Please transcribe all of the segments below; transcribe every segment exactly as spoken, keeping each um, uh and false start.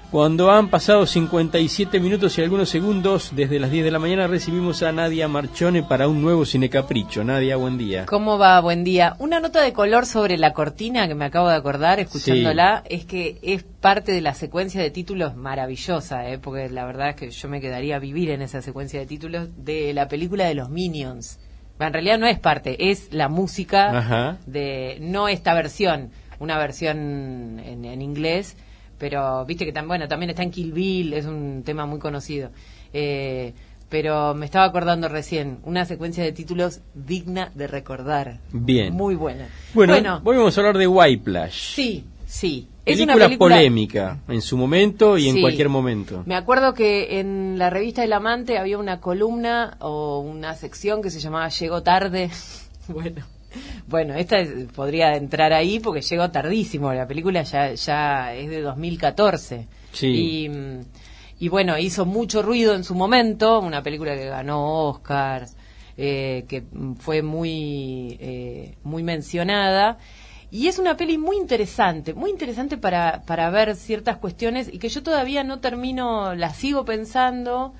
Cuando han pasado cincuenta y siete minutos y algunos segundos desde las diez de la mañana, recibimos a Nadia Marchone para un nuevo Cinecapricho. Nadia, buen día. ¿Cómo va? Buen día. Una nota de color sobre la cortina que me acabo de acordar escuchándola, sí. Es que es parte de la secuencia de títulos maravillosa, ¿eh? Porque la verdad es que yo me quedaría a vivir en esa secuencia de títulos de la película de los Minions. En realidad no es parte, es la música. Ajá. De no esta versión, una versión en, en inglés. Pero viste que tan, bueno, también está en Kill Bill, es un tema muy conocido. Eh, pero me estaba acordando recién, una secuencia de títulos digna de recordar. Bien. Muy buena. Bueno, bueno volvemos a hablar de Whiplash. Sí, sí. Es película, una película polémica en su momento y sí, en cualquier momento. Me acuerdo que en la revista El Amante había una columna o una sección que se llamaba Llegó tarde. Bueno. Bueno, esta es, podría entrar ahí porque llegó tardísimo. La película ya ya es de dos mil catorce. Sí. Y, y bueno, hizo mucho ruido en su momento. Una película que ganó Oscars, eh, que fue muy, eh, muy mencionada. Y es una peli muy interesante, muy interesante para, para ver ciertas cuestiones y que yo todavía no termino, la sigo pensando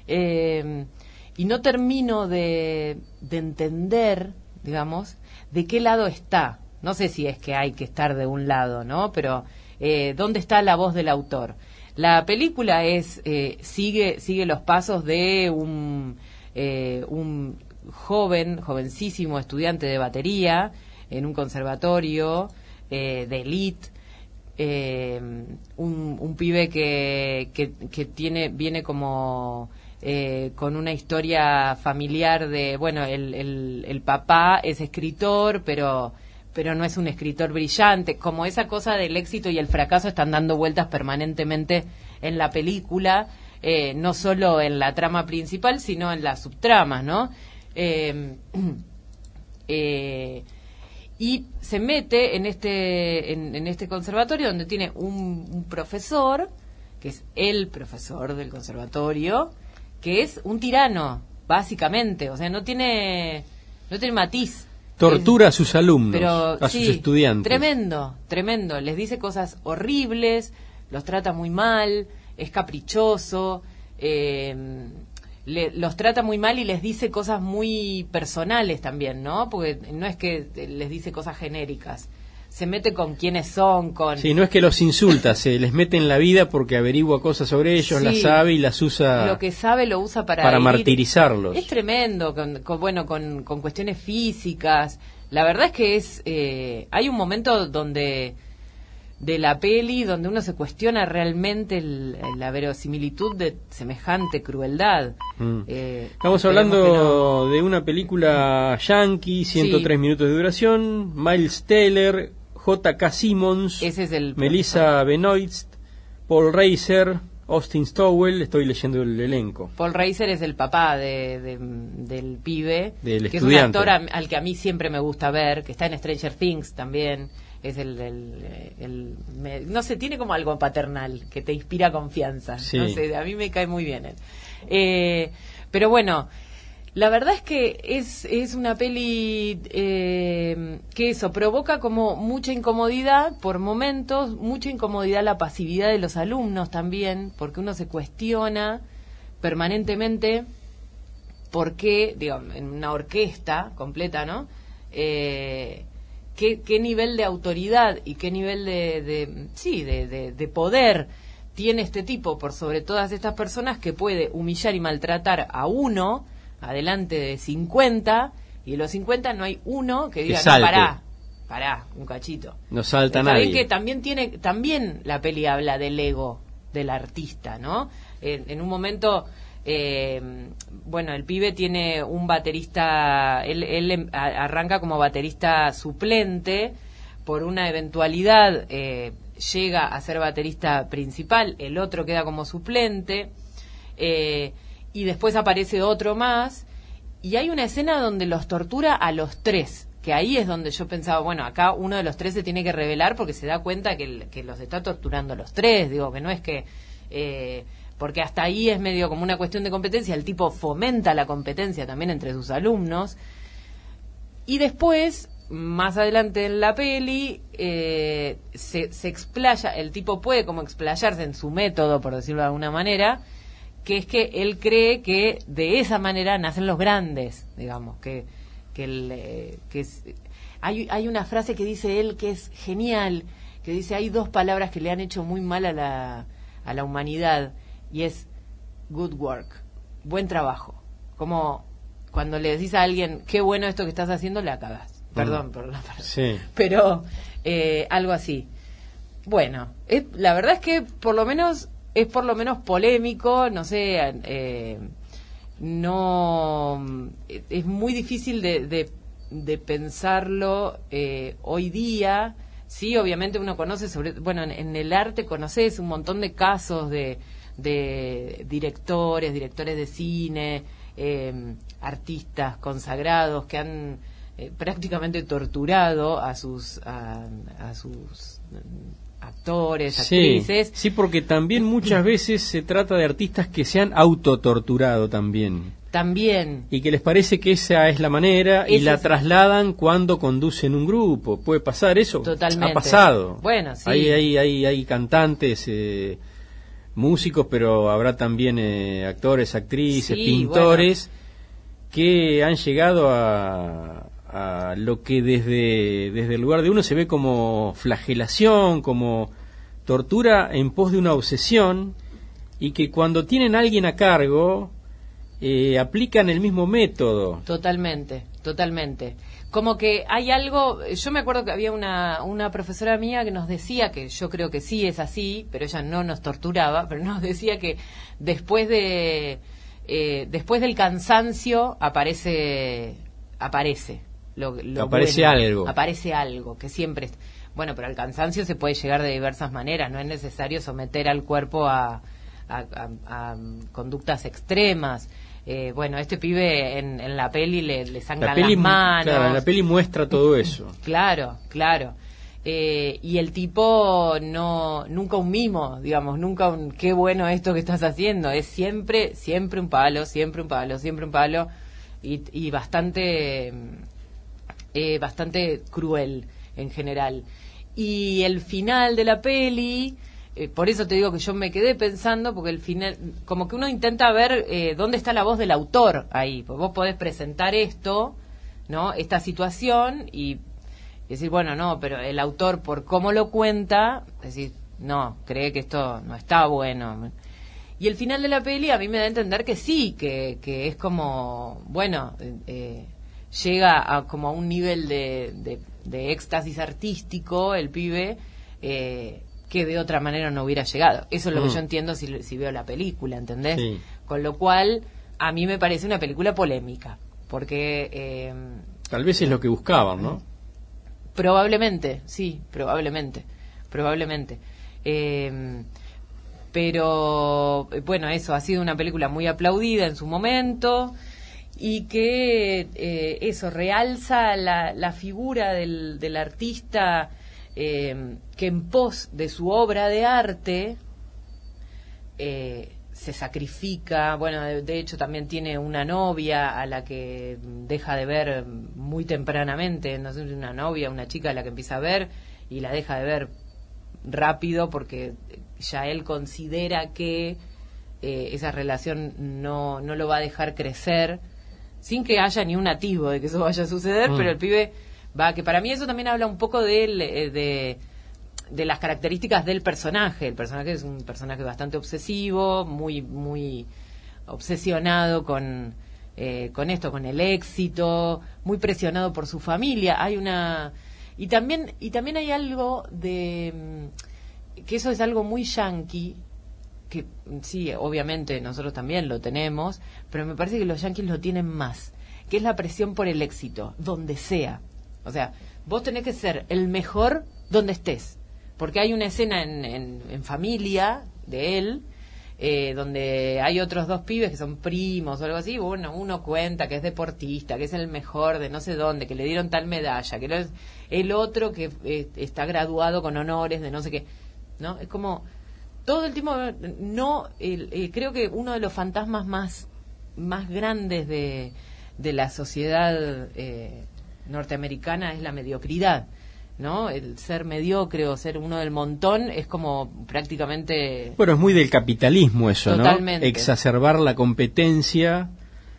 eh, y no termino de, de entender, digamos, de qué lado está. No sé si es que hay que estar de un lado, ¿no? Pero eh, ¿dónde está la voz del autor? La película es eh, sigue sigue los pasos de un eh, un joven, jovencísimo estudiante de batería en un conservatorio eh, de élite, eh, un, un pibe que, que que tiene viene como Eh, con una historia familiar de, bueno, el, el, el papá es escritor, pero pero no es un escritor brillante, como esa cosa del éxito y el fracaso están dando vueltas permanentemente en la película, eh, no solo en la trama principal, sino en las subtramas, ¿no? Eh, eh, y se mete en este, en, en este conservatorio donde tiene un, un profesor, que es el profesor del conservatorio, que es un tirano, básicamente, o sea, no tiene no tiene matiz. Tortura es, a sus alumnos, pero, a sí, sus estudiantes. Tremendo, tremendo. Les dice cosas horribles, los trata muy mal, es caprichoso, eh, le, los trata muy mal y les dice cosas muy personales también, ¿no? Porque no es que les dice cosas genéricas. Se mete con quiénes son, con... Sí, no es que los insulta, se les mete en la vida porque averigua cosas sobre ellos, sí, las sabe y las usa... Lo que sabe lo usa para... Para herir. Martirizarlos. Es tremendo, con, con, bueno, con, con cuestiones físicas. La verdad es que es... Eh, hay un momento donde... de la peli donde uno se cuestiona realmente el, la verosimilitud de semejante crueldad. Mm. Eh, Estamos hablando no... de una película yankee, ciento tres sí. minutos de duración, Miles Teller, J K Simmons, ese es el Melissa Benoist, Paul Reiser, Austin Stowell. Estoy leyendo el elenco. Paul Reiser es el papá de, de, del pibe, del que estudiante. Es un actor a, al que a mí siempre me gusta ver, que está en Stranger Things también. Es el, el, el, el, no sé, tiene como algo paternal que te inspira confianza. Sí. No sé, a mí me cae muy bien él. Eh, pero bueno, la verdad es que es, es una peli eh, que eso provoca como mucha incomodidad por momentos, mucha incomodidad la pasividad de los alumnos también, porque uno se cuestiona permanentemente por qué, digo, en una orquesta completa, ¿no? Eh, ¿Qué, qué nivel de autoridad y qué nivel de, de sí de, de, de poder tiene este tipo por sobre todas estas personas, que puede humillar y maltratar a uno adelante de cincuenta, y de los cincuenta no hay uno que diga, que no, pará, pará, un cachito. No salta Está nadie. bien que también tiene, también la peli habla del ego del artista, ¿no? En, en un momento... Eh, bueno, el pibe tiene un baterista, él, él arranca como baterista suplente, por una eventualidad eh, llega a ser baterista principal, el otro queda como suplente, eh, y después aparece otro más, y hay una escena donde los tortura a los tres, que ahí es donde yo pensaba, bueno, acá uno de los tres se tiene que revelar porque se da cuenta que, que los está torturando a los tres, digo, que no es que... Eh, porque hasta ahí es medio como una cuestión de competencia, el tipo fomenta la competencia también entre sus alumnos, y después más adelante en la peli eh, se, se explaya, el tipo puede como explayarse en su método, por decirlo de alguna manera, que es que él cree que de esa manera nacen los grandes, digamos, que, que, el, eh, que es, hay, hay una frase que dice él que es genial, que dice, hay dos palabras que le han hecho muy mal a la, a la humanidad, y es good work, buen trabajo. Como cuando le decís a alguien, qué bueno esto que estás haciendo, la cagás. Perdón, mm. por la palabra. Sí. Pero eh, algo así. Bueno, es, la verdad es que por lo menos es por lo menos polémico, no sé, eh, no es muy difícil de, de, de pensarlo eh, hoy día. Sí, obviamente uno conoce sobre, bueno, en, en el arte conoces un montón de casos de, de directores, directores de cine, eh, artistas consagrados que han eh, prácticamente torturado a sus a, a sus actores, actrices. Sí, sí, porque también muchas veces se trata de artistas que se han autotorturado también. También. Y que les parece que esa es la manera y Ese la es... trasladan cuando conducen un grupo. ¿Puede pasar eso? Totalmente. Ha pasado. Bueno, sí. Hay, hay, hay, hay cantantes, eh, músicos, pero habrá también eh, actores, actrices, sí, pintores, bueno. que han llegado a... a lo que desde, desde el lugar de uno se ve como flagelación, como tortura en pos de una obsesión, y que cuando tienen a alguien a cargo eh, aplican el mismo método. Totalmente, totalmente. Como que hay algo, yo me acuerdo que había una, una profesora mía que nos decía, que yo creo que sí es así, pero ella no nos torturaba, pero nos decía que después de eh, después del cansancio aparece aparece Lo, lo aparece bueno, algo. Aparece algo, que siempre... Bueno, pero al cansancio se puede llegar de diversas maneras, no es necesario someter al cuerpo a, a, a, a conductas extremas. Eh, bueno, este pibe en, en la peli le, le sangran la peli, las manos. Claro, la peli muestra todo eso. Claro, claro. Eh, y el tipo no, nunca un mimo, digamos, nunca un qué bueno esto que estás haciendo. Es siempre, siempre un palo, siempre un palo, siempre un palo. Y, y bastante... Eh, bastante cruel en general. Y el final de la peli, eh, por eso te digo que yo me quedé pensando, porque el final, como que uno intenta ver eh, dónde está la voz del autor ahí, porque vos podés presentar esto, ¿no? Esta situación y decir, bueno, no, pero el autor por cómo lo cuenta, decir, no, cree que esto no está bueno. Y el final de la peli a mí me da a entender que sí, que, que es como, bueno, eh, llega a como a un nivel de, de, de éxtasis artístico el pibe eh, que de otra manera no hubiera llegado. Eso es lo mm. que yo entiendo si, si veo la película, ¿entendés? Sí. Con lo cual, a mí me parece una película polémica, porque... Eh, Tal vez es lo que buscaban, ¿no? Probablemente, sí, probablemente, probablemente. Eh, pero, bueno, eso, ha sido una película muy aplaudida en su momento... y que eh, eso realza la, la figura del, del artista eh, que en pos de su obra de arte eh, se sacrifica. Bueno, de, de hecho también tiene una novia a la que deja de ver muy tempranamente, no sé, una novia, una chica a la que empieza a ver y la deja de ver rápido porque ya él considera que eh, esa relación no, no lo va a dejar crecer, sin que haya ni un atisbo de que eso vaya a suceder, mm. pero el pibe va, que para mí eso también habla un poco de, de, de las características del personaje. El personaje es un personaje bastante obsesivo, muy muy obsesionado con, eh, con esto, con el éxito, muy presionado por su familia. Hay una... Y también, y también hay algo de... que eso es algo muy yanqui, que sí, obviamente nosotros también lo tenemos, pero me parece que los yanquis lo tienen más, que es la presión por el éxito, donde sea. O sea, vos tenés que ser el mejor donde estés, porque hay una escena en, en, en Familia de él, eh, donde hay otros dos pibes que son primos o algo así. Bueno, uno cuenta que es deportista, que es el mejor de no sé dónde, que le dieron tal medalla, que el, el otro que eh, está graduado con honores de no sé qué, ¿no? Es como... todo el tiempo, no, el, eh, creo que uno de los fantasmas más más grandes de, de la sociedad eh, norteamericana es la mediocridad, ¿no? El ser mediocre o ser uno del montón es como prácticamente... Bueno, es muy del capitalismo eso, Totalmente. ¿no? Exacerbar la competencia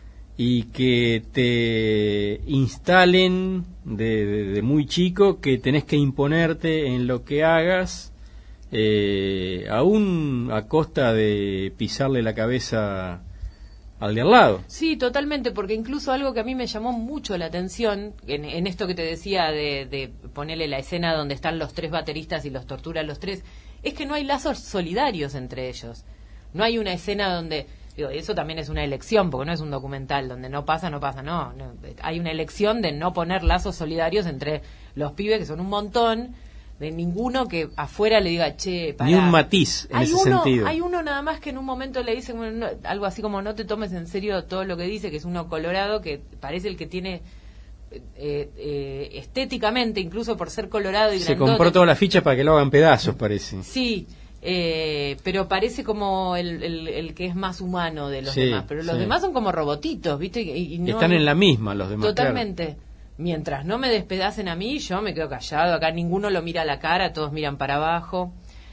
y que te instalen de, de, de muy chico que tenés que imponerte en lo que hagas, eh, aún a costa de pisarle la cabeza al de al lado. Sí, totalmente, porque incluso algo que a mí me llamó mucho la atención, en, en esto que te decía de, de ponerle la escena donde están los tres bateristas y los tortura a los tres, es que no hay lazos solidarios entre ellos. No hay una escena donde... Digo, eso también es una elección, porque no es un documental donde no pasa, no pasa, no, no. Hay una elección de no poner lazos solidarios entre los pibes, que son un montón, de ninguno que afuera le diga, che, pará. Ni un matiz en hay ese uno, sentido. Hay uno nada más que en un momento le dice bueno, no, algo así como no te tomes en serio todo lo que dice, que es uno colorado, que parece el que tiene... Eh, eh, estéticamente, incluso por ser colorado y se grandote, compró toda la ficha para que lo hagan pedazos, parece. Sí, eh, pero parece como el, el, el que es más humano de los sí, demás, pero los sí. demás son como robotitos, ¿viste? Y, y no, están en la misma los demás. Totalmente. Claro. Mientras no me despedacen a mí, yo me quedo callado. Acá ninguno lo mira a la cara, todos miran para abajo.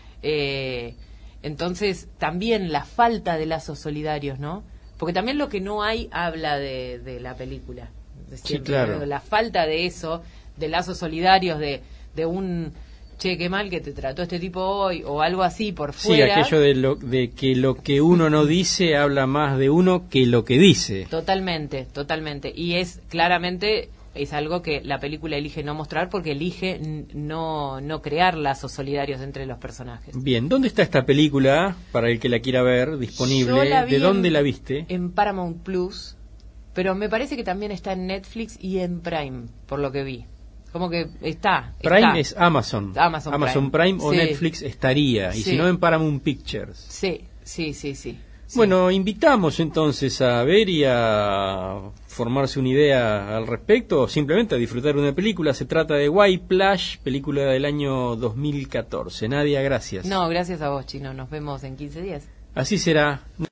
Eh, entonces, también la falta de lazos solidarios, ¿no? Porque también lo que no hay habla de, de la película. Es decir, sí, claro. La falta de eso, de lazos solidarios, de, de un... che, qué mal que te trató este tipo hoy, o algo así por fuera. Sí, aquello de, lo, de que lo que uno no dice habla más de uno que lo que dice. Totalmente, totalmente. Y es claramente, es algo que la película elige no mostrar porque elige n- no, no crear lazos solidarios entre los personajes. Bien, ¿dónde está esta película, para el que la quiera ver, disponible? Yo la vi ¿De dónde en, la viste? En Paramount Plus, pero me parece que también está en Netflix y en Prime, por lo que vi. Como que está. Prime está. es Amazon. Amazon, Amazon Prime, Prime o sí. Netflix estaría. Y sí. si no, en Paramount Pictures. Sí, sí, sí, sí. sí. Bueno, invitamos entonces a ver y a formarse una idea al respecto, o simplemente a disfrutar una película. Se trata de Whiplash, película del año dos mil catorce. Nadia, gracias. No, gracias a vos, Chino. Nos vemos en quince días. Así será.